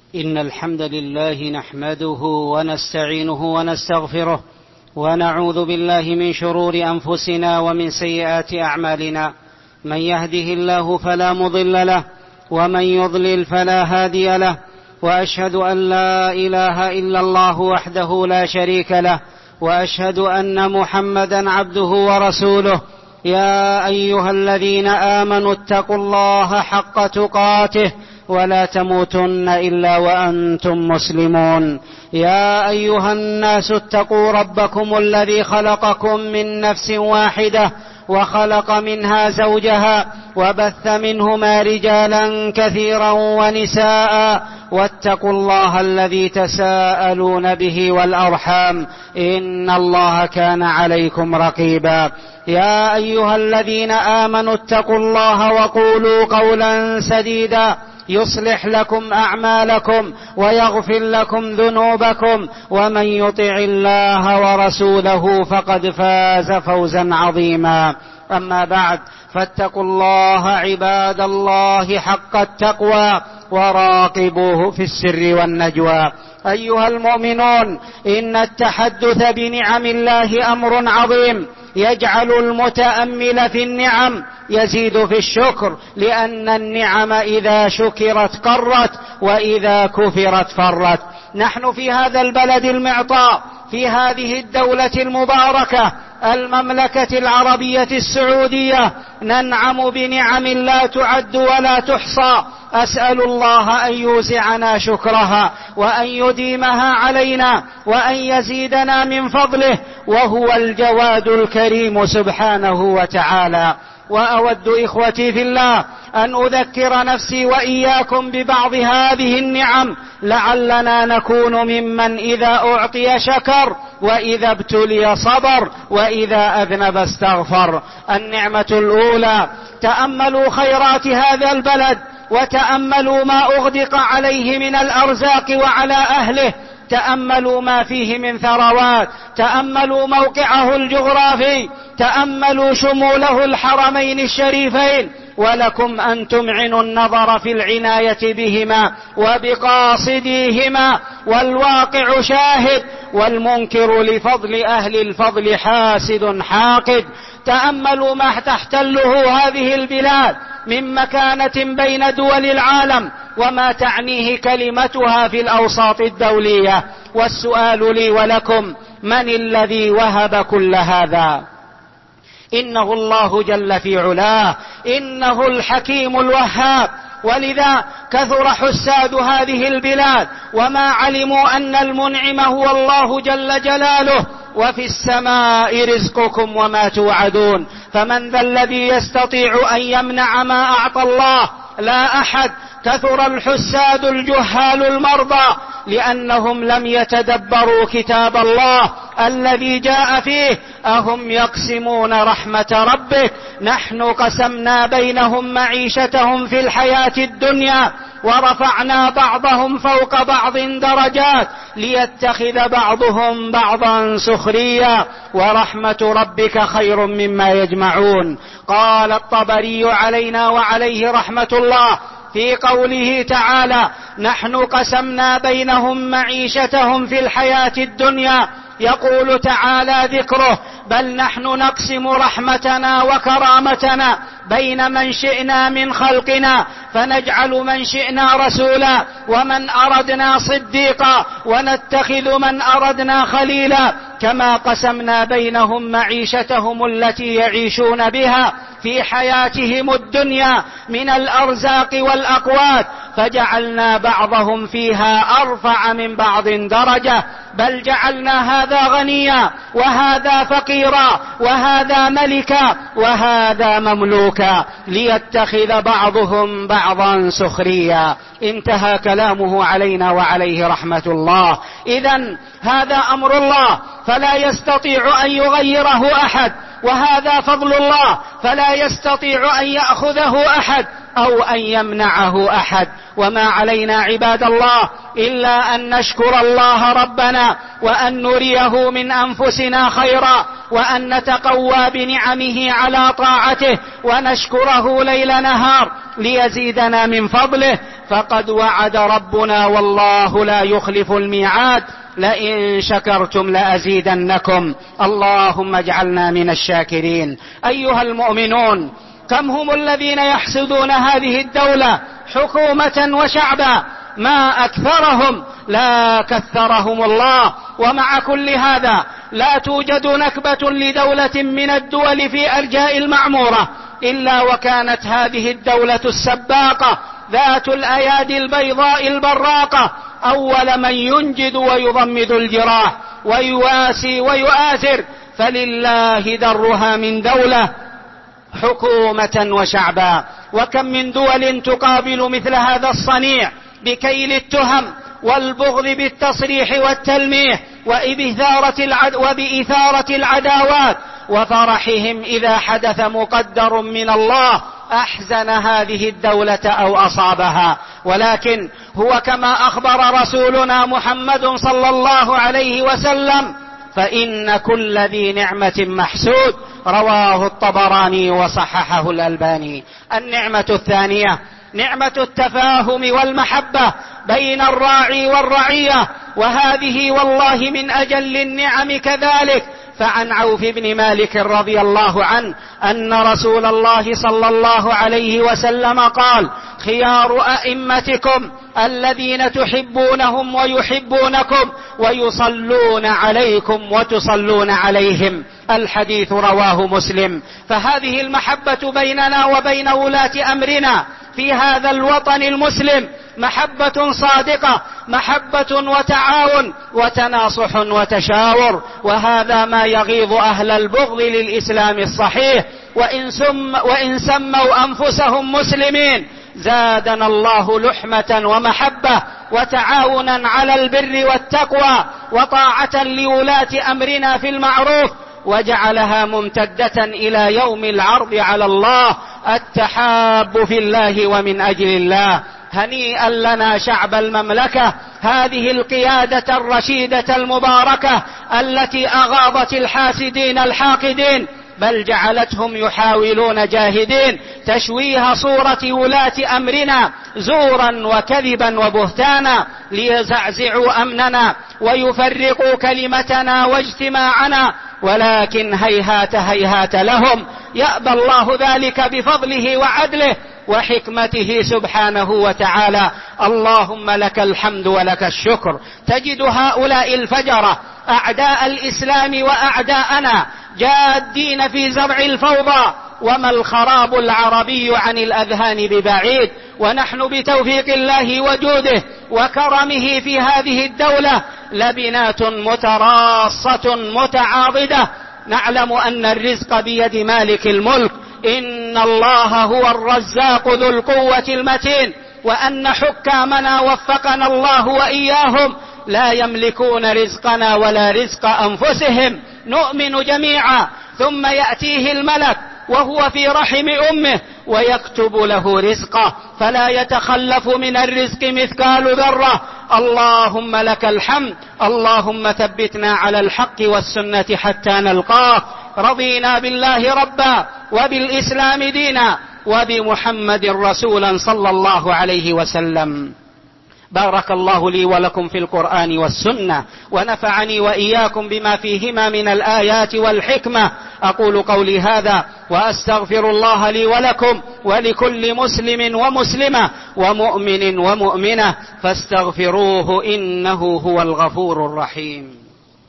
إن الحمد لله نحمده ونستعينه ونستغفره ونعوذ بالله من شرور أنفسنا ومن سيئات أعمالنا. من يهده الله فلا مضل له ومن يضلل فلا هادي له، وأشهد أن لا إله إلا الله وحده لا شريك له، وأشهد أن محمدا عبده ورسوله. يا أيها الذين آمنوا اتقوا الله حق تقاته ولا تموتن إلا وأنتم مسلمون. يا أيها الناس اتقوا ربكم الذي خلقكم من نفس واحدة وخلق منها زوجها وبث منهما رجالا كثيرا ونساء، واتقوا الله الذي تساءلون به والأرحام إن الله كان عليكم رقيبا. يا أيها الذين آمنوا اتقوا الله وقولوا قولا سديدا يصلح لكم أعمالكم ويغفر لكم ذنوبكم، ومن يطع الله ورسوله فقد فاز فوزا عظيما. أما بعد، فاتقوا الله عباد الله حق التقوى وراقبوه في السر والنجوى. أيها المؤمنون، إن التحدث بنعم الله أمر عظيم يجعل المتأمل في النعم يزيد في الشكر، لأن النعم إذا شكرت قرت وإذا كفرت فرت. نحن في هذا البلد المعطاء، في هذه الدولة المباركة المملكة العربية السعودية، ننعم بنعم لا تعد ولا تحصى. أسأل الله أن يوزعنا شكرها وأن يديمها علينا وأن يزيدنا من فضله، وهو الجواد الكريم سبحانه وتعالى. وأود إخوتي في الله أن أذكر نفسي وإياكم ببعض هذه النعم لعلنا نكون ممن إذا أعطي شكر، وإذا ابتلي صبر، وإذا أذنب استغفر. النعمة الأولى: تأملوا خيرات هذا البلد، وتأملوا ما أغدق عليه من الأرزاق وعلى أهله، تأملوا ما فيه من ثروات، تأملوا موقعه الجغرافي، تأملوا شموله الحرمين الشريفين، ولكم أن تمعنوا النظر في العناية بهما وبقاصديهما، والواقع شاهد، والمنكر لفضل أهل الفضل حاسد حاقد. تأملوا ما تحتله هذه البلاد من مكانة بين دول العالم، وما تعنيه كلمتها في الأوساط الدولية. والسؤال لي ولكم: من الذي وهب كل هذا؟ إنه الله جل في علاه، إنه الحكيم الوهاب. ولذا كثر حساد هذه البلاد وما علموا أن المنعم هو الله جل جلاله. وفي السماء رزقكم وما توعدون، فمن ذا الذي يستطيع أن يمنع ما أعطى الله؟ لا أحد. كثر الحساد الجهال المرضى لأنهم لم يتدبروا كتاب الله الذي جاء فيه: أهم يقسمون رحمة ربك نحن قسمنا بينهم معيشتهم في الحياة الدنيا ورفعنا بعضهم فوق بعض درجات ليتخذ بعضهم بعضا سخريا ورحمة ربك خير مما يجمعون. قال الطبري علينا وعليه رحمة الله في قوله تعالى: نحن قسمنا بينهم معيشتهم في الحياة الدنيا، يقول تعالى ذكره: بل نحن نقسم رحمتنا وكرامتنا بين من شئنا من خلقنا، فنجعل من شئنا رسولا ومن أردنا صديقا، ونتخذ من أردنا خليلا، كما قسمنا بينهم معيشتهم التي يعيشون بها في حياتهم الدنيا من الأرزاق والأقوات، فجعلنا بعضهم فيها أرفع من بعض درجة، بل جعلنا هذا غنيا وهذا فقيرا وهذا ملكا وهذا مملوكا ليتخذ بعضهم بعضا سخريا. انتهى كلامه علينا وعليه رحمة الله. إذن هذا أمر الله فلا يستطيع أن يغيره أحد، وهذا فضل الله فلا يستطيع أن يأخذه أحد أو أن يمنعه أحد. وما علينا عباد الله إلا أن نشكر الله ربنا، وأن نريه من أنفسنا خيرا، وأن نتقوى بنعمه على طاعته، ونشكره ليل نهار ليزيدنا من فضله. فقد وعد ربنا والله لا يخلف الميعاد لئن شكرتم لأزيدنكم. اللهم اجعلنا من الشاكرين. أيها المؤمنون، كم هم الذين يحسدون هذه الدولة حكومة وشعبا، ما أكثرهم، لا كثرهم الله. ومع كل هذا لا توجد نكبة لدولة من الدول في أرجاء المعمورة إلا وكانت هذه الدولة السباقة ذات الأيادي البيضاء البراقة أول من ينجد ويضمد الجراح ويواسي ويؤثر، فلله درها من دولة حكومة وشعبا. وكم من دول تقابل مثل هذا الصنيع بكيل التهم والبغض بالتصريح والتلميح وبإثارة العداوات، وفرحهم إذا حدث مقدر من الله أحزن هذه الدولة أو أصابها. ولكن هو كما أخبر رسولنا محمد صلى الله عليه وسلم: فإن كل ذي نعمة محسود. رواه الطبراني وصححه الألباني. النعمة الثانية نعمة التفاهم والمحبة بين الراعي والرعية، وهذه والله من أجل النعم كذلك. فعن عوف بن مالك رضي الله عنه أن رسول الله صلى الله عليه وسلم قال: خيار أئمتكم الذين تحبونهم ويحبونكم ويصلون عليكم وتصلون عليهم. الحديث رواه مسلم. فهذه المحبة بيننا وبين ولاة أمرنا في هذا الوطن المسلم محبة صادقة، محبة وتعاون وتناصح وتشاور، وهذا ما يغيظ أهل البغض للإسلام الصحيح. وإن سموا أنفسهم مسلمين زادنا الله لحمة ومحبة وتعاونا على البر والتقوى وطاعة لولاة أمرنا في المعروف، وجعلها ممتدة إلى يوم العرض على الله، التحاب في الله ومن أجل الله. هنيئا لنا شعب المملكة، هذه القيادة الرشيدة المباركة التي أغاضت الحاسدين الحاقدين، بل جعلتهم يحاولون جاهدين تشويه صورة ولاة أمرنا زورا وكذبا وبهتانا ليزعزعوا أمننا ويفرقوا كلمتنا واجتماعنا، ولكن هيهات هيهات لهم. يأبى الله ذلك بفضله وعدله وحكمته سبحانه وتعالى. اللهم لك الحمد ولك الشكر. تجد هؤلاء الفجرة أعداء الإسلام وأعداءنا جادين في زرع الفوضى، وما الخراب العربي عن الأذهان ببعيد، ونحن بتوفيق الله وجوده وكرمه في هذه الدولة لبنات متراصة متعاضدة. نعلم أن الرزق بيد مالك الملك، إن الله هو الرزاق ذو القوة المتين، وأن حكامنا وفقنا الله وإياهم لا يملكون رزقنا ولا رزق أنفسهم. نؤمن جميعا ثم يأتيه الملك وهو في رحم أمه ويكتب له رزقه، فلا يتخلف من الرزق مثقال ذرة. اللهم لك الحمد. اللهم ثبتنا على الحق والسنة حتى نلقاك. رضينا بالله ربا وبالإسلام دينا وبمحمد رسولا صلى الله عليه وسلم. بارك الله لي ولكم في القرآن والسنة، ونفعني وإياكم بما فيهما من الآيات والحكمة. أقول قولي هذا وأستغفر الله لي ولكم ولكل مسلم ومسلمة ومؤمن ومؤمنة، فاستغفروه إنه هو الغفور الرحيم.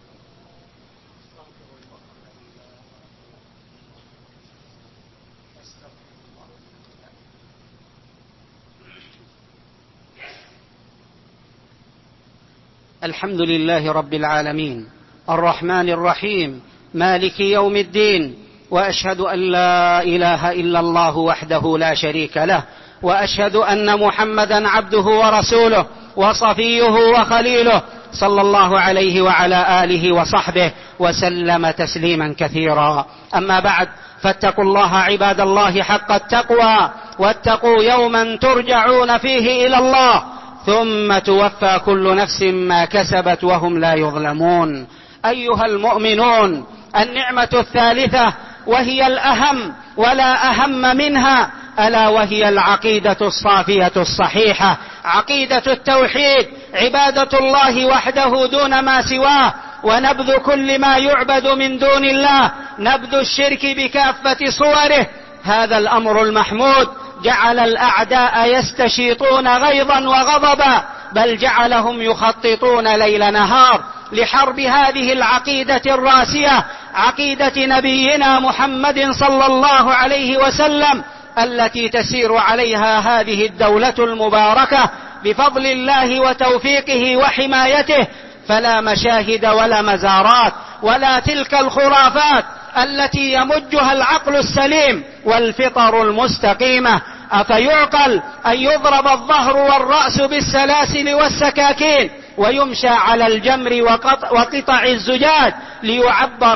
الحمد لله رب العالمين الرحمن الرحيم مالك يوم الدين، وأشهد أن لا إله إلا الله وحده لا شريك له، وأشهد أن محمدا عبده ورسوله وصفيه وخليله، صلى الله عليه وعلى آله وصحبه وسلم تسليما كثيرا. أما بعد، فاتقوا الله عباد الله حق التقوى، واتقوا يوما ترجعون فيه إلى الله ثم توفى كل نفس ما كسبت وهم لا يظلمون. أيها المؤمنون، النعمة الثالثة وهي الأهم ولا أهم منها ألا وهي العقيدة الصافية الصحيحة، عقيدة التوحيد، عبادة الله وحده دون ما سواه، ونبذ كل ما يعبد من دون الله، نبذ الشرك بكافة صوره. هذا الأمر المحمود جعل الأعداء يستشيطون غيظا وغضبا، بل جعلهم يخططون ليل نهار لحرب هذه العقيدة الراسية، عقيدة نبينا محمد صلى الله عليه وسلم، التي تسير عليها هذه الدولة المباركة بفضل الله وتوفيقه وحمايته. فلا مشاهد ولا مزارات ولا تلك الخرافات التي يمجها العقل السليم والفطر المستقيمة. أفيعقل أن يضرب الظهر والرأس بالسلاسل والسكاكين ويمشى على الجمر وقطع الزجاج ليعبر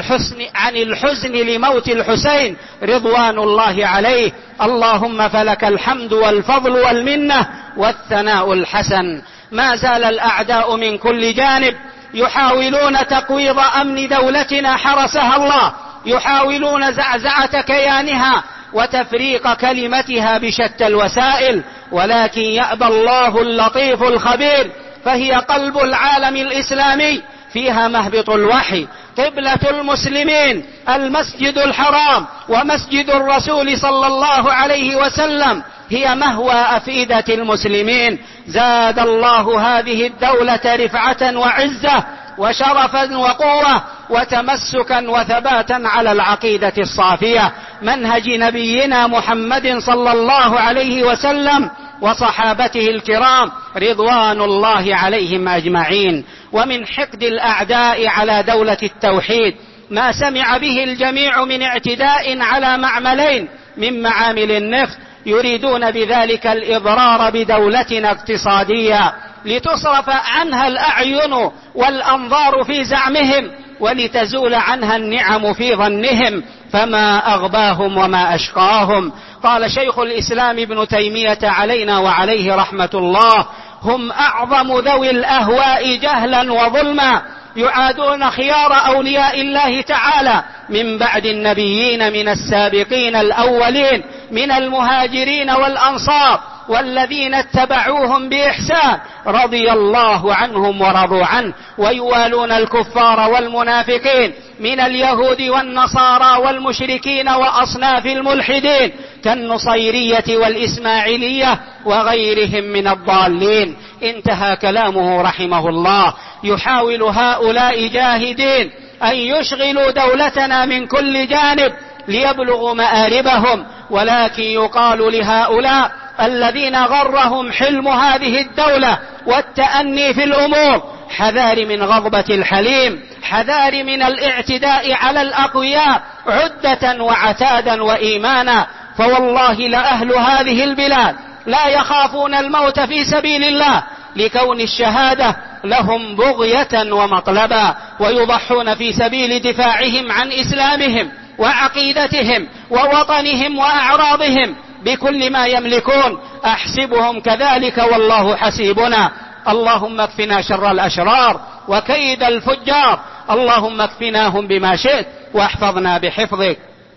عن الحزن لموت الحسين رضوان الله عليه؟ اللهم فلك الحمد والفضل والمنة والثناء الحسن. ما زال الأعداء من كل جانب يحاولون تقويض أمن دولتنا حرسها الله، يحاولون زعزعة كيانها وتفريق كلمتها بشتى الوسائل، ولكن يأبى الله اللطيف الخبير، فهي قلب العالم الإسلامي، فيها مهبط الوحي، قبلة المسلمين، المسجد الحرام ومسجد الرسول صلى الله عليه وسلم، هي مهوى أفئدة المسلمين. زاد الله هذه الدولة رفعة وعزة وشرفا وقوة وتمسكا وثباتا على العقيدة الصافية، منهج نبينا محمد صلى الله عليه وسلم وصحابته الكرام رضوان الله عليهم أجمعين. ومن حقد الأعداء على دولة التوحيد ما سمع به الجميع من اعتداء على معملين من معامل النفط، يريدون بذلك الإضرار بدولتنا اقتصاديا لتصرف عنها الأعين والأنظار في زعمهم، ولتزول عنها النعم في ظنهم، فما أغباهم وما أشقاهم. قال شيخ الإسلام ابن تيمية علينا وعليه رحمة الله: هم أعظم ذوي الأهواء جهلا وظلما، يعادون خيار أولياء الله تعالى من بعد النبيين من السابقين الأولين من المهاجرين والأنصار والذين اتبعوهم بإحسان رضي الله عنهم ورضوا عنه، ويوالون الكفار والمنافقين من اليهود والنصارى والمشركين وأصناف الملحدين كالنصيرية والإسماعيلية وغيرهم من الضالين. انتهى كلامه رحمه الله. يحاول هؤلاء جاهدين أن يشغلوا دولتنا من كل جانب ليبلغوا مآربهم، ولكن يقال لهؤلاء الذين غرهم حلم هذه الدولة والتأني في الأمور: حذار من غضبة الحليم، حذار من الاعتداء على الأقوياء عدة وعتادا وإيمانا، فوالله لأهل هذه البلاد لا يخافون الموت في سبيل الله لكون الشهادة لهم بغية ومطلبا، ويضحون في سبيل دفاعهم عن إسلامهم وعقيدتهم ووطنهم وأعراضهم بكل ما يملكون. أحسبهم كذلك والله حسيبنا. اللهم اكفنا شر الأشرار وكيد الفجار، اللهم اكفناهم بما شئت واحفظنا بحفظك.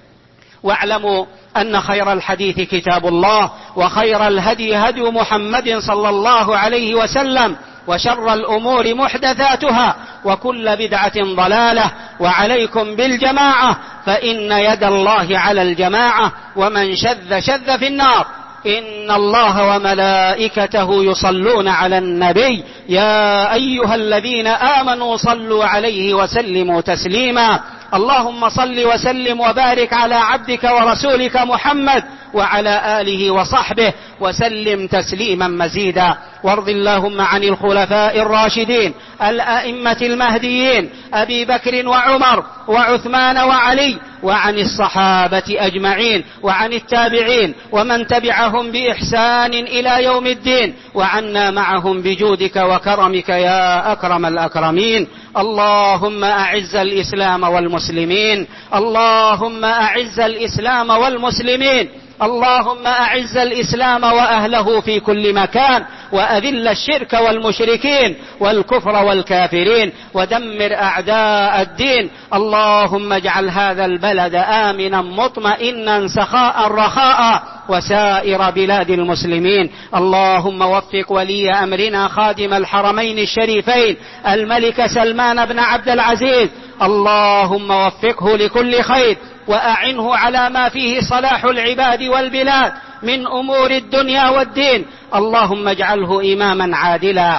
واعلموا أن خير الحديث كتاب الله، وخير الهدي هدي محمد صلى الله عليه وسلم، وشر الأمور محدثاتها، وكل بدعة ضلالة. وعليكم بالجماعة، فإن يد الله على الجماعة، ومن شذ شذ في النار. إن الله وملائكته يصلون على النبي يا أيها الذين آمنوا صلوا عليه وسلموا تسليما. اللهم صل وسلم وبارك على عبدك ورسولك محمد وعلى آله وصحبه وسلم تسليما مزيدا. وارض اللهم عن الخلفاء الراشدين الأئمة المهديين أبي بكر وعمر وعثمان وعلي، وعن الصحابة أجمعين، وعن التابعين ومن تبعهم بإحسان إلى يوم الدين، وعنا معهم بجودك وكرمك يا أكرم الأكرمين. اللهم أعز الإسلام والمسلمين، اللهم أعز الإسلام والمسلمين، اللهم أعز الإسلام وأهله في كل مكان، وأذل الشرك والمشركين والكفر والكافرين، ودمر أعداء الدين. اللهم اجعل هذا البلد آمنا مطمئنا سخاء رخاء، وسائر بلاد المسلمين. اللهم وفق ولي أمرنا خادم الحرمين الشريفين الملك سلمان بن عبد العزيز، اللهم وفقه لكل خير، وأعنه على ما فيه صلاح العباد والبلاد من أمور الدنيا والدين. اللهم اجعله إماما عادلا،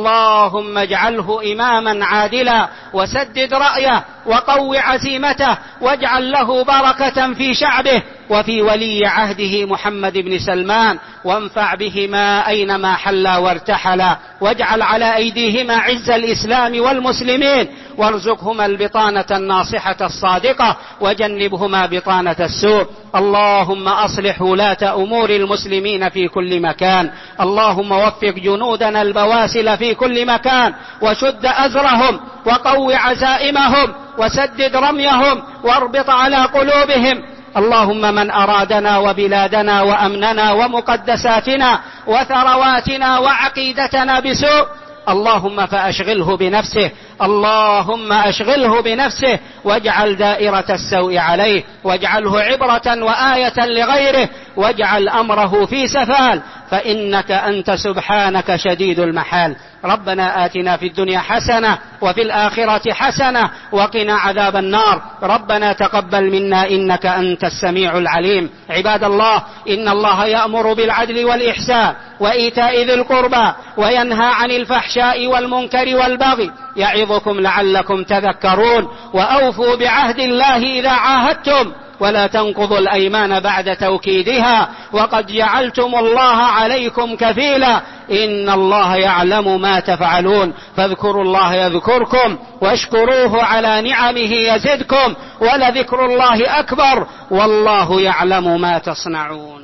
اللهم اجعله إماما عادلا، وسدد رأيه وقو عزيمته، واجعل له بركة في شعبه وفي ولي عهده محمد بن سلمان، وانفع بهما أينما حلا وارتحلا، واجعل على أيديهما عز الإسلام والمسلمين، وارزقهما البطانة الناصحة الصادقة، وجنبهما بطانة السوء. اللهم أصلح ولاة أمور المسلمين في كل مكان، اللهم وفق جنودنا البواسل في كل مكان، وشد أزرهم، وقو عزائمهم، وسدد رميهم، واربط على قلوبهم. اللهم من أرادنا وبلادنا وأمننا ومقدساتنا وثرواتنا وعقيدتنا بسوء، اللهم فأشغله بنفسه، اللهم أشغله بنفسه، واجعل دائرة السوء عليه، واجعله عبرة وآية لغيره، واجعل أمره في سفال، فإنك أنت سبحانك شديد المحال. ربنا آتنا في الدنيا حسنة وفي الآخرة حسنة وقنا عذاب النار. ربنا تقبل منا إنك أنت السميع العليم. عباد الله، إن الله يأمر بالعدل والإحسان وإيتاء ذي القربى، وينهى عن الفحشاء والمنكر والبغي، يعظكم لعلكم تذكرون. وأوفوا بعهد الله إذا عاهدتم، ولا تنقضوا الأيمان بعد توكيدها، وقد جعلتم الله عليكم كفيلا، إن الله يعلم ما تفعلون. فاذكروا الله يذكركم، واشكروه على نعمه يزدكم، ولذكر الله أكبر، والله يعلم ما تصنعون.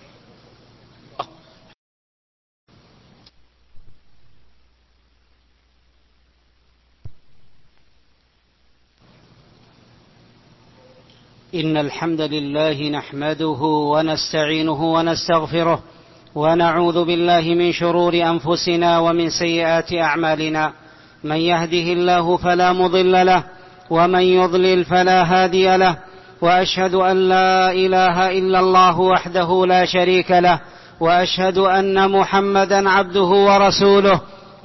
إن الحمد لله نحمده ونستعينه ونستغفره، ونعوذ بالله من شرور أنفسنا ومن سيئات أعمالنا. من يهده الله فلا مضل له، ومن يضلل فلا هادي له، وأشهد أن لا إله إلا الله وحده لا شريك له، وأشهد أن محمدا عبده ورسوله.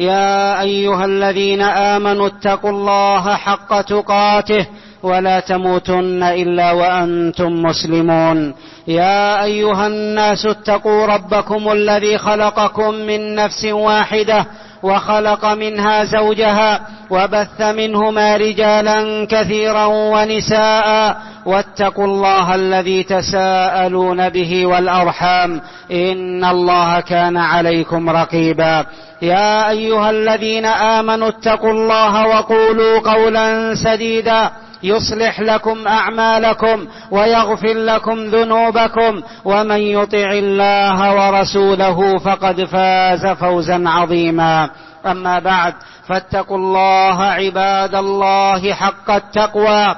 يا أيها الذين آمنوا اتقوا الله حق تقاته، ولا تموتن إلا وأنتم مسلمون. يا أيها الناس اتقوا ربكم الذي خلقكم من نفس واحدة، وخلق منها زوجها، وبث منهما رجالا كثيرا ونساء، واتقوا الله الذي تساءلون به والأرحام، إن الله كان عليكم رقيبا. يا أيها الذين آمنوا اتقوا الله وقولوا قولا سديدا، يصلح لكم أعمالكم ويغفر لكم ذنوبكم، ومن يطع الله ورسوله فقد فاز فوزا عظيما. أما بعد، فاتقوا الله عباد الله حق التقوى،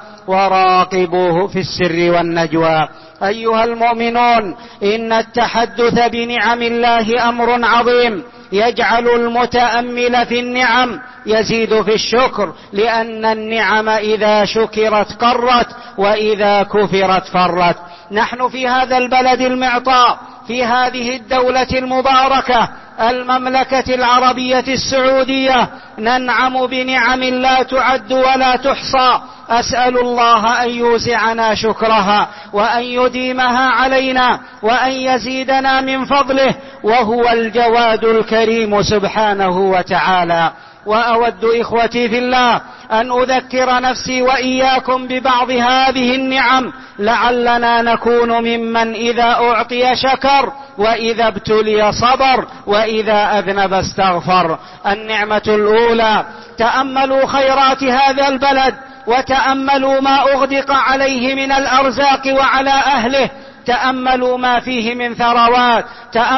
وراقبوه في السر والنجوى. أيها المؤمنون، إن التحدث بنعم الله أمر عظيم، يجعل المتأمل في النعم يزيد في الشكر، لأن النعم إذا شكرت قرت، وإذا كفرت فرت. نحن في هذا البلد المعطاء، في هذه الدولة المباركة، المملكة العربية السعودية، ننعم بنعم لا تعد ولا تحصى. أسأل الله أن يوزعنا شكرها، وأن يديمها علينا، وأن يزيدنا من فضله، وهو الجواد الكريم سبحانه وتعالى. وأود إخوتي في الله أن أذكر نفسي وإياكم ببعض هذه النعم، لعلنا نكون ممن إذا أعطي شكر، وإذا ابتلي صبر، وإذا أذنب استغفر. النعمة الأولى: تأملوا خيرات هذا البلد، وتأملوا ما أغدق عليه من الأرزاق وعلى أهله، تأملوا ما فيه من ثروات،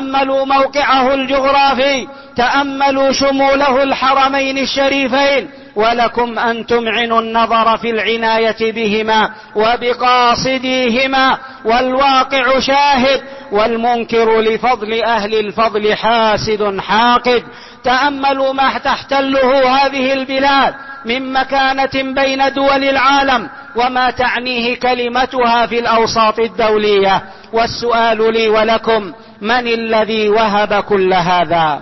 تأملوا موقعه الجغرافي، تأملوا شموله الحرمين الشريفين، ولكم أن تمعنوا النظر في العناية بهما وبقاصديهما، والواقع شاهد، والمنكر لفضل أهل الفضل حاسد حاقد. تأملوا ما تحتله هذه البلاد من مكانة بين دول العالم، وما تعنيه كلمتها في الأوساط الدولية. والسؤال لي ولكم: من الذي وهب كل هذا؟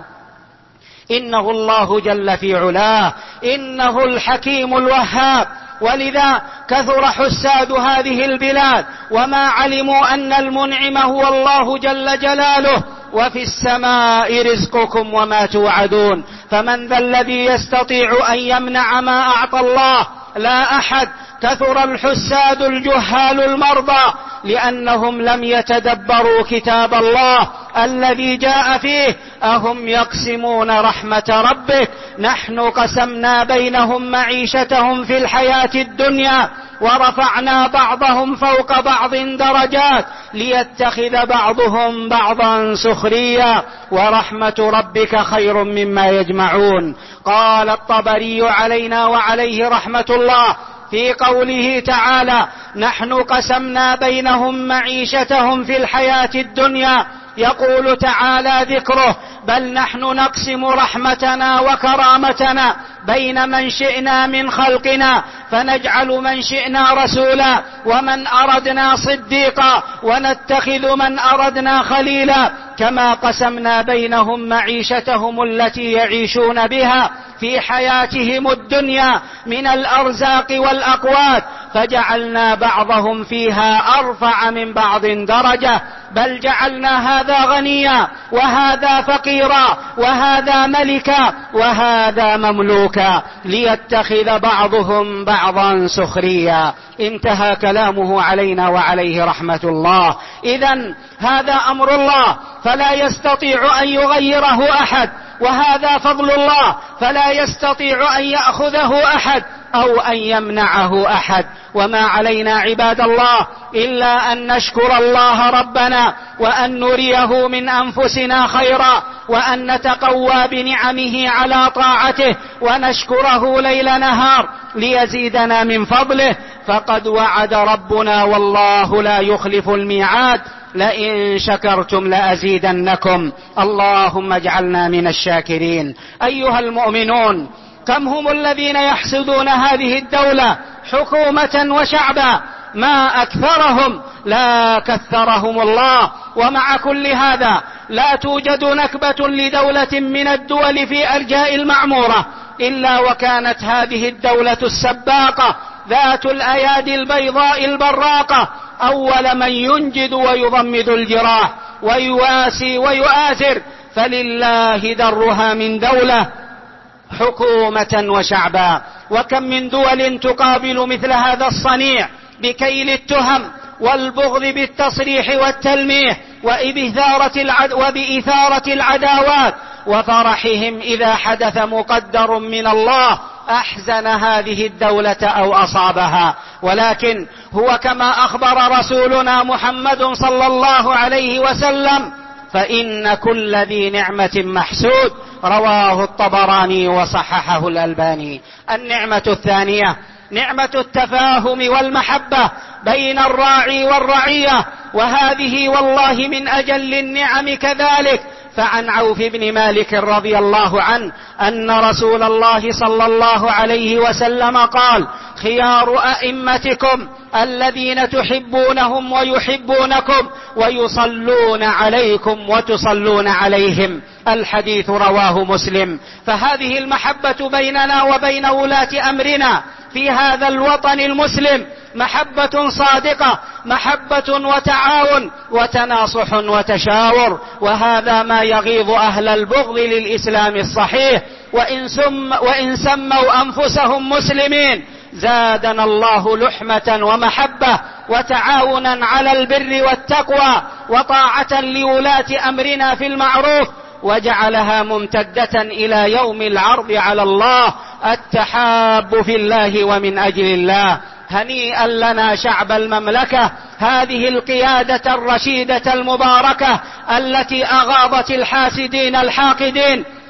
إنه الله جل في علاه، إنه الحكيم الوهاب. ولذا كثر حساد هذه البلاد وما علموا أن المنعم هو الله جل جلاله. وفي السماء رزقكم وما توعدون، فمن ذا الذي يستطيع أن يمنع ما أعطى الله؟ لا أحد. كثر الحساد الجهال المرضى لأنهم لم يتدبروا كتاب الله الذي جاء فيه: أهم يقسمون رحمة ربك نحن قسمنا بينهم معيشتهم في الحياة الدنيا ورفعنا بعضهم فوق بعض درجات ليتخذ بعضهم بعضا سخريا ورحمة ربك خير مما يجمعون. قال الطبري علينا وعليه رحمة الله في قوله تعالى: نحن قسمنا بينهم معيشتهم في الحياة الدنيا، يقول تعالى ذكره: بل نحن نقسم رحمتنا وكرامتنا بين من شئنا من خلقنا، فنجعل من شئنا رسولا ومن أردنا صديقا ونتخذ من أردنا خليلا، كما قسمنا بينهم معيشتهم التي يعيشون بها في حياتهم الدنيا من الأرزاق والأقوات، فجعلنا بعضهم فيها أرفع من بعض درجة، بل جعلنا هذا غنيا وهذا فقيرا وهذا ملكا وهذا مملوكا ليتخذ بعضهم بعضا سخريا. انتهى كلامه علينا وعليه رحمة الله. إذن هذا أمر الله فلا يستطيع أن يغيره أحد، وهذا فضل الله فلا يستطيع أن يأخذه أحد أو أن يمنعه أحد. وما علينا عباد الله إلا أن نشكر الله ربنا، وأن نريه من أنفسنا خيرا، وأن نتقوى بنعمه على طاعته، ونشكره ليل نهار ليزيدنا من فضله. فقد وعد ربنا والله لا يخلف الميعاد: لئن شكرتم لأزيدنكم. اللهم اجعلنا من الشاكرين. أيها المؤمنون، كم هم الذين يحسدون هذه الدولة حكومة وشعبا، ما أكثرهم، لا كثرهم الله. ومع كل هذا لا توجد نكبة لدولة من الدول في أرجاء المعمورة إلا وكانت هذه الدولة السباقة ذات الأيادي البيضاء البراقة أول من ينجد ويضمد الجراح ويواسي ويؤثر. فلله درها من دولة حكومة وشعبا. وكم من دول تقابل مثل هذا الصنيع بكيل التهم والبغض بالتصريح والتلميح وبإثارة العداوات، وفرحهم إذا حدث مقدر من الله أحزن هذه الدولة أو أصابها. ولكن هو كما أخبر رسولنا محمد صلى الله عليه وسلم: فإن كل ذي نعمة محسود. رواه الطبراني وصححه الألباني. النعمة الثانية نعمة التفاهم والمحبة بين الراعي والرعية، وهذه والله من أجل النعم كذلك. فعن عوف بن مالك رضي الله عنه أن رسول الله صلى الله عليه وسلم قال: خيار أئمتكم الذين تحبونهم ويحبونكم ويصلون عليكم وتصلون عليهم. الحديث رواه مسلم. فهذه المحبة بيننا وبين ولاة أمرنا في هذا الوطن المسلم محبة صادقة، محبة وتعاون وتناصح وتشاور، وهذا ما يغيظ أهل البغض للإسلام الصحيح. وإن سموا أنفسهم مسلمين زادنا الله لحمة ومحبة وتعاونا على البر والتقوى وطاعة لولاة أمرنا في المعروف، وجعلها ممتدة إلى يوم العرض على الله: التحاب في الله ومن أجل الله. هنيئا لنا شعب المملكة، هذه القيادة الرشيدة المباركة التي أغاضت الحاسدين الحاقدين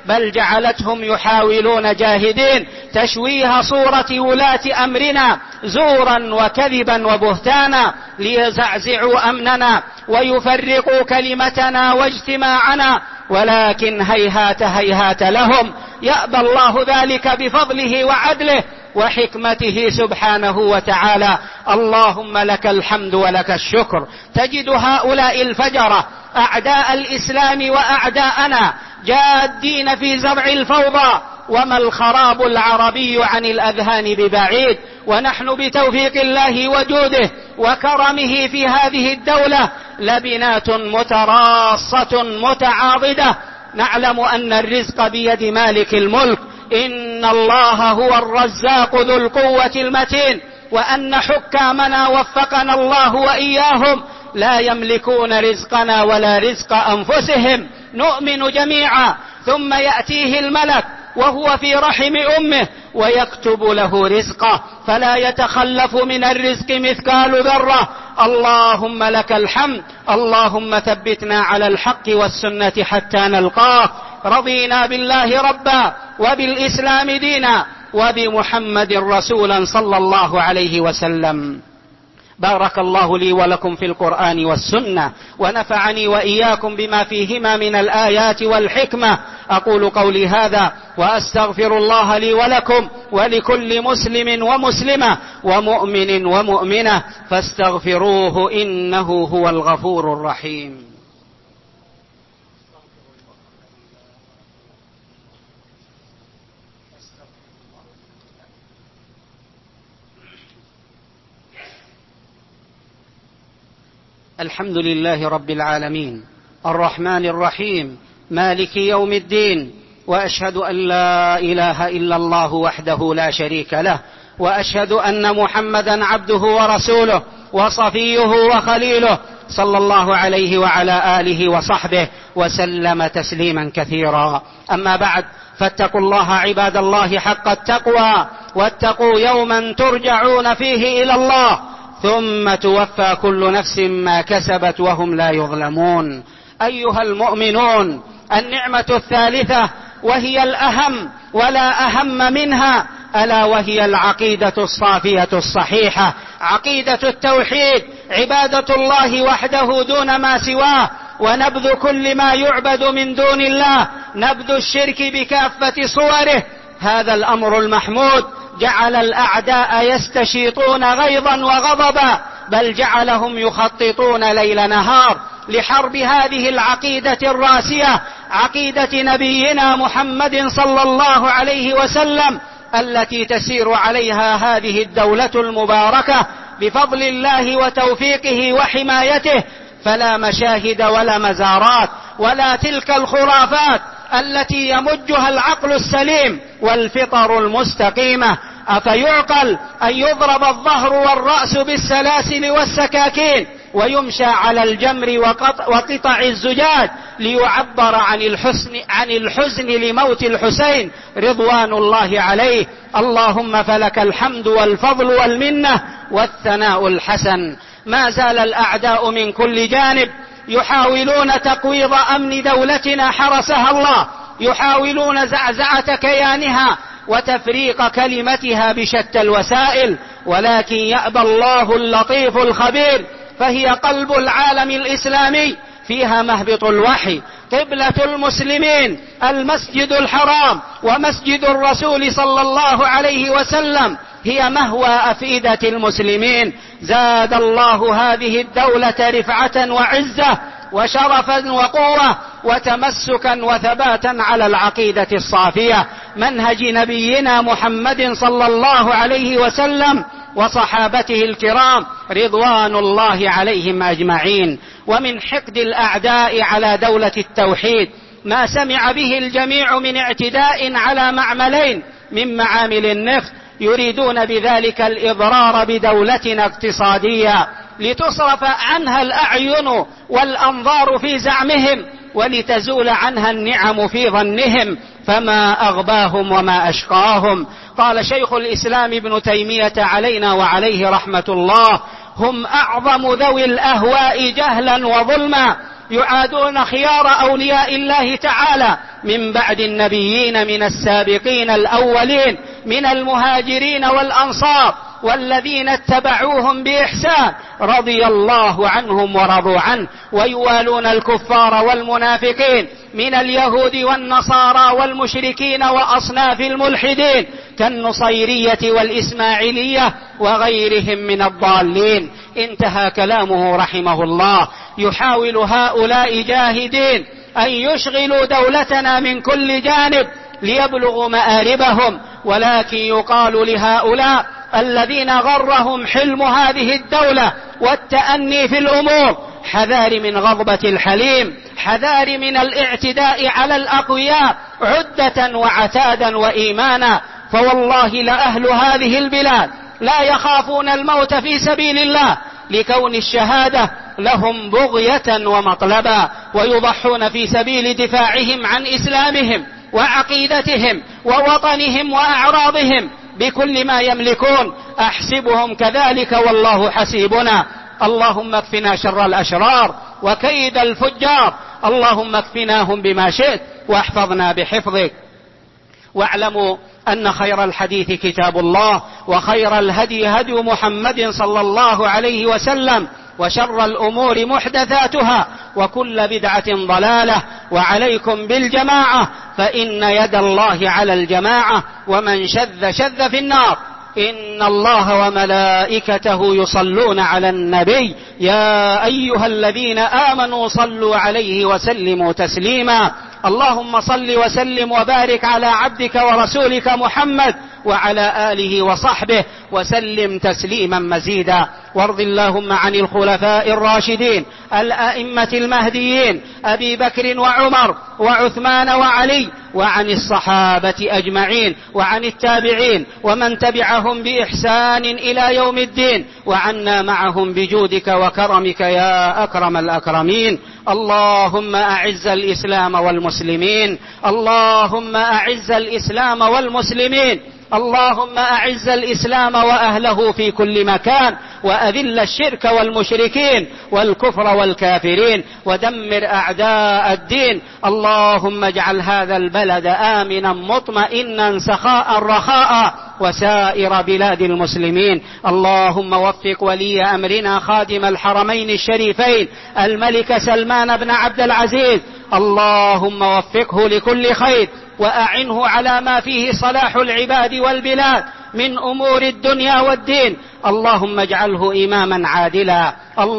بل جعلتهم يحاولون جاهدين تشويه صورة ولاة أمرنا زورا وكذبا وبهتانا ليزعزعوا أمننا ويفرقوا كلمتنا واجتماعنا، ولكن هيهات هيهات لهم، يأبى الله ذلك بفضله وعدله وحكمته سبحانه وتعالى. اللهم لك الحمد ولك الشكر. تجد هؤلاء الفجرة أعداء الإسلام وأعداءنا جادين في زرع الفوضى، وما الخراب العربي عن الأذهان ببعيد، ونحن بتوفيق الله وجوده وكرمه في هذه الدولة لبنات متراصة متعاضدة. نعلم أن الرزق بيد مالك الملك، إن الله هو الرزاق ذو القوة المتين، وأن حكامنا وفقنا الله وإياهم لا يملكون رزقنا ولا رزق أنفسهم. نؤمن جميعا ثم يأتيه الملك وهو في رحم أمه ويكتب له رزقه، فلا يتخلف من الرزق مثقال ذرة. اللهم لك الحمد. اللهم ثبتنا على الحق والسنة حتى نلقاك. رضينا بالله ربا وبالإسلام دينا وبمحمد رسولا صلى الله عليه وسلم. بارك الله لي ولكم في القرآن والسنة، ونفعني وإياكم بما فيهما من الآيات والحكمة. أقول قولي هذا وأستغفر الله لي ولكم ولكل مسلم ومسلمة ومؤمن ومؤمنة، فاستغفروه إنه هو الغفور الرحيم. الحمد لله رب العالمين الرحمن الرحيم مالك يوم الدين، وأشهد أن لا إله إلا الله وحده لا شريك له، وأشهد أن محمدا عبده ورسوله وصفيه وخليله، صلى الله عليه وعلى آله وصحبه وسلم تسليما كثيرا. أما بعد، فاتقوا الله عباد الله حق التقوى، واتقوا يوما ترجعون فيه إلى الله ثم توفى كل نفس ما كسبت وهم لا يظلمون. أيها المؤمنون، النعمة الثالثة وهي الأهم ولا أهم منها، ألا وهي العقيدة الصافية الصحيحة، عقيدة التوحيد، عبادة الله وحده دون ما سواه، ونبذ كل ما يعبد من دون الله، نبذ الشرك بكافة صوره. هذا الأمر المحمود جعل الأعداء يستشيطون غيظا وغضبا، بل جعلهم يخططون ليل نهار لحرب هذه العقيدة الراسية، عقيدة نبينا محمد صلى الله عليه وسلم، التي تسير عليها هذه الدولة المباركة بفضل الله وتوفيقه وحمايته. فلا مشاهد ولا مزارات ولا تلك الخرافات التي يمجها العقل السليم والفطر المستقيمة. أفيعقل أن يضرب الظهر والرأس بالسلاسل والسكاكين ويمشى على الجمر وقطع الزجاج ليعبر عن الحزن لموت الحسين رضوان الله عليه؟ اللهم فلك الحمد والفضل والمنة والثناء الحسن. ما زال الأعداء من كل جانب يحاولون تقويض أمن دولتنا حرسها الله، يحاولون زعزعة كيانها وتفريق كلمتها بشتى الوسائل، ولكن يأبى الله اللطيف الخبير، فهي قلب العالم الإسلامي، فيها مهبط الوحي، قبلة المسلمين، المسجد الحرام ومسجد الرسول صلى الله عليه وسلم، هي مهوى أفئدة المسلمين. زاد الله هذه الدولة رفعة وعزة وشرفا وقوة وتمسكا وثباتا على العقيدة الصافية، منهج نبينا محمد صلى الله عليه وسلم وصحابته الكرام رضوان الله عليهم أجمعين. ومن حقد الأعداء على دولة التوحيد ما سمع به الجميع من اعتداء على معملين من معامل النفط، يريدون بذلك الإضرار بدولتنا اقتصاديا لتصرف عنها الأعين والأنظار في زعمهم، ولتزول عنها النعم في ظنهم، فما أغباهم وما أشقاهم. قال شيخ الإسلام ابن تيمية علينا وعليه رحمة الله: هم أعظم ذوي الأهواء جهلا وظلما، يعادون خيار أولياء الله تعالى من بعد النبيين من السابقين الأولين من المهاجرين والأنصار والذين اتبعوهم بإحسان رضي الله عنهم ورضوا عنه، ويوالون الكفار والمنافقين من اليهود والنصارى والمشركين وأصناف الملحدين كالنصيرية والإسماعيلية وغيرهم من الضالين. انتهى كلامه رحمه الله. يحاول هؤلاء جاهدين أن يشغلوا دولتنا من كل جانب ليبلغوا مآربهم، ولكن يقال لهؤلاء الذين غرهم حلم هذه الدولة والتأني في الأمور: حذار من غضبة الحليم، حذار من الاعتداء على الأقوياء عدة وعتادا وإيمانا. فوالله لأهل هذه البلاد لا يخافون الموت في سبيل الله لكون الشهادة لهم بغية ومطلبا، ويضحون في سبيل دفاعهم عن إسلامهم وعقيدتهم ووطنهم وأعراضهم بكل ما يملكون. أحسبهم كذلك والله حسيبنا. اللهم اكفنا شر الأشرار وكيد الفجار، اللهم اكفناهم بما شئت واحفظنا بحفظك. واعلموا أن خير الحديث كتاب الله، وخير الهدي هدي محمد صلى الله عليه وسلم، وشر الأمور محدثاتها، وكل بدعة ضلالة. وعليكم بالجماعة فإن يد الله على الجماعة، ومن شذ شذ في النار. إن الله وملائكته يصلون على النبي يا أيها الذين آمنوا صلوا عليه وسلموا تسليما. اللهم صل وسلم وبارك على عبدك ورسولك محمد وعلى آله وصحبه وسلم تسليما مزيدا. وارض اللهم عن الخلفاء الراشدين الأئمة المهديين أبي بكر وعمر وعثمان وعلي، وعن الصحابة أجمعين، وعن التابعين ومن تبعهم بإحسان إلى يوم الدين، وعنا معهم بجودك وكرمك يا أكرم الأكرمين. اللهم أعز الإسلام والمسلمين، اللهم أعز الإسلام والمسلمين، اللهم أعز الإسلام وأهله في كل مكان، وأذل الشرك والمشركين والكفر والكافرين، ودمر أعداء الدين. اللهم اجعل هذا البلد آمنا مطمئنا سخاء رخاء، وسائر بلاد المسلمين. اللهم وفق ولي أمرنا خادم الحرمين الشريفين الملك سلمان بن عبد العزيز، اللهم وفقه لكل خير، وأعنه على ما فيه صلاح العباد والبلاد من أمور الدنيا والدين. اللهم اجعله إماما عادلا،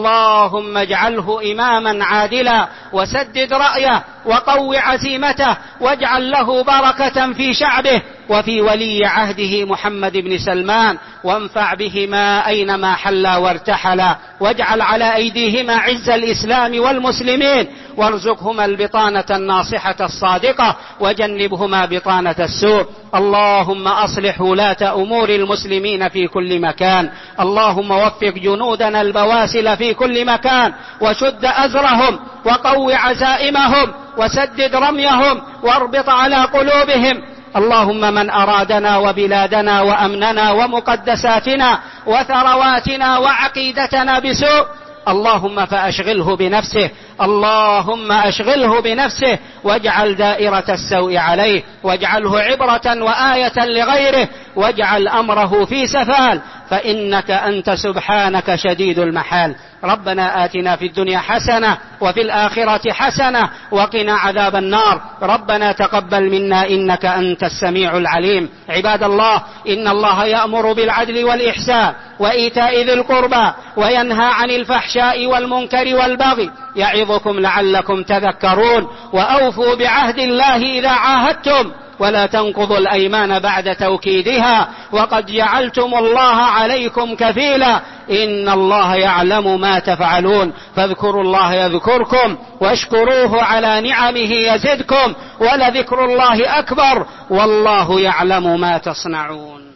اللهم اجعله إماما عادلا، وسدد رأيه وقو عزيمته، واجعل له بركة في شعبه وفي ولي عهده محمد بن سلمان، وانفع بهما أينما حلا وارتحلا، واجعل على أيديهما عز الإسلام والمسلمين، وارزقهما البطانة الناصحة الصادقة، وجنبهما بطانة السوء. اللهم أصلح ولاة أمور المسلمين في كل مكان، اللهم وفق جنودنا البواسل في كل مكان، وشد أزرهم وقو عزائمهم، وسدد رميهم، واربط على قلوبهم. اللهم من أرادنا وبلادنا وأمننا ومقدساتنا وثرواتنا وعقيدتنا بسوء، اللهم فأشغله بنفسه، اللهم أشغله بنفسه، واجعل دائرة السوء عليه، واجعله عبرة وآية لغيره، واجعل أمره في سفال، فإنك أنت سبحانك شديد المحال. ربنا آتنا في الدنيا حسنة وفي الآخرة حسنة وقنا عذاب النار. ربنا تقبل منا إنك أنت السميع العليم. عباد الله، إن الله يأمر بالعدل والإحسان وإيتاء ذي القربى، وينهى عن الفحشاء والمنكر والبغي، يعظكم لعلكم تذكرون. وأوفوا بعهد الله إذا عاهدتم، ولا تنقضوا الأيمان بعد توكيدها، وقد جعلتم الله عليكم كفيلا، إن الله يعلم ما تفعلون. فاذكروا الله يذكركم، واشكروه على نعمه يزدكم، ولذكر الله أكبر، والله يعلم ما تصنعون.